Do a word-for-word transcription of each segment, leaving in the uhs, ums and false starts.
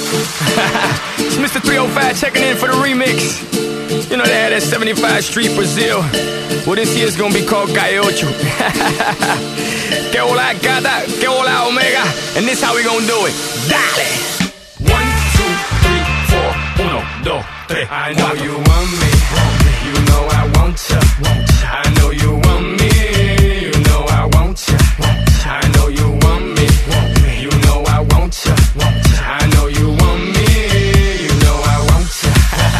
It's Mister three oh five checking in for the remix. You know they had that seventy-five Street Brazil. Well, this year's gonna be called Calle Ocho. Que hola gata, que hola omega. And this how we gonna do it. Dale! One, two, three, four. Uno, dos, tres. I know you want me. You know I want ya. I know you want me. You know I want ya. I know you want me. You know I want ya. I know you want me. You know I want ya.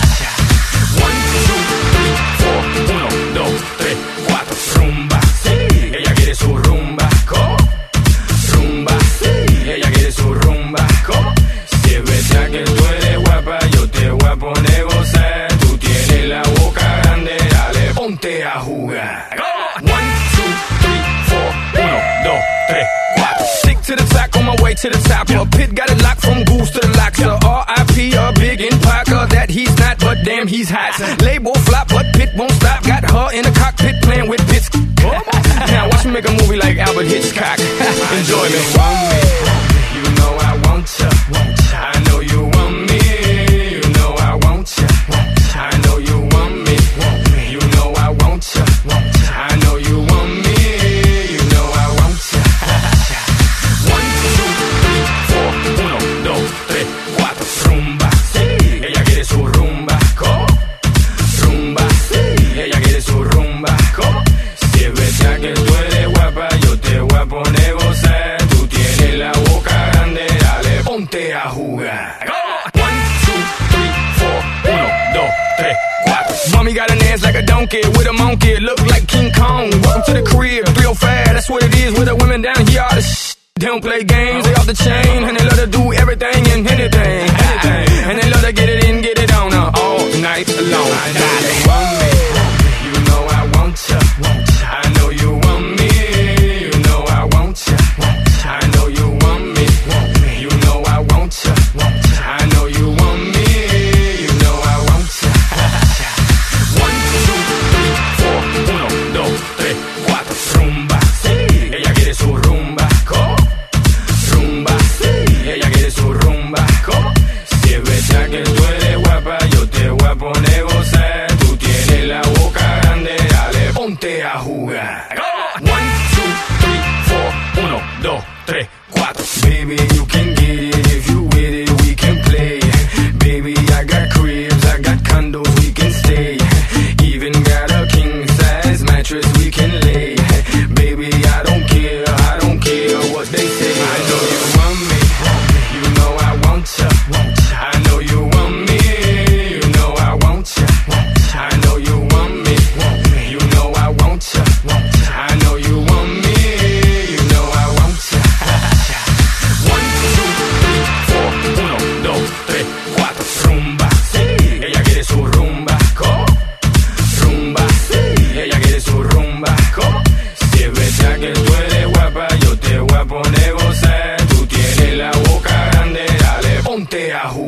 One, two, three, four. Uno, dos, tres, cuatro. Rumba, sí. Ella quiere su rumba. ¿Cómo? Rumba, sí. Ella quiere su rumba. ¿Cómo? Si es verdad que tú eres guapa, yo te voy a poner gozar. Tú tienes la boca grande, dale, ponte a jugar. One, two, three, four. Uno, dos, tres, cuatro. Stick to the top, on my way to the top. A pit got it locked from goose to the locks. A R I P, a big in Parker. That he's not, but damn, he's hot. Label flop, but Pit won't stop. Got her in the cockpit playing with bits. Now watch me make a movie like Albert Hitchcock. Enjoy me. You know I want ya. I know you want me. You know I want ya. I know you want me. You know I want ya. I know you want me. You know I want ya. One, two, three, four. Uno, dos, tres, cuatro. Rumba, sí. Ella quiere su rumba. ¿Cómo? Rumba, sí. Ella quiere su rumba. ¿Cómo? Si es verdad que tú eres guapa, yo te voy a poner gozar. Tú tienes la boca grande, dale, ponte a jugar. One, two, three, four. Uno, dos, tres, cuatro. Mommy got an ass like a donkey with a monkey. Look like King Kong. Welcome to the crib, three oh five. That's what it is with the women down here. All the sh- They don't play games, they off the chain. And they love to do everything and anything, anything. And they love to get it in, get it on uh, all night long. I know you want me. You know I want ya. I know you want me. You know I want ya. I know you want me. You know I want ya. I know you want me. You know I want ya. One, two, three, four. Uno, dos, tres, cuatro. Rumba, sí. Ella quiere su rumba. ¿Cómo? Rumba, sí. Ella quiere su rumba. ¿Cómo? Si es verdad que tú eres guapa, yo te voy a poner gozar. Tú tienes la boca grande, dale, ponte a jugar. One, two, three, four. Uno, dos, tres, cuatro. Baby, you can get it if you with it, we can play. Baby, I got cribs, I got condos, we can stay. Even got a king size mattress we can lay. Baby, I don't care, I don't care what they say. I know you want me, you know I want ya. I know you want me, you know I want ya. I know you want me, you know I want ya. I know you want me, you know I want ya. One, two, three, four. Uno, dos, tres, cuatro. Rumba, sí. Ella quiere su rumba. ¿Cómo? Rumba, sí. Ella quiere su rumba. ¿Cómo? Si es verdad que tú eres guapa, yo te voy a poner gozar. Tú tienes la boca grande, dale, ponte a jugar.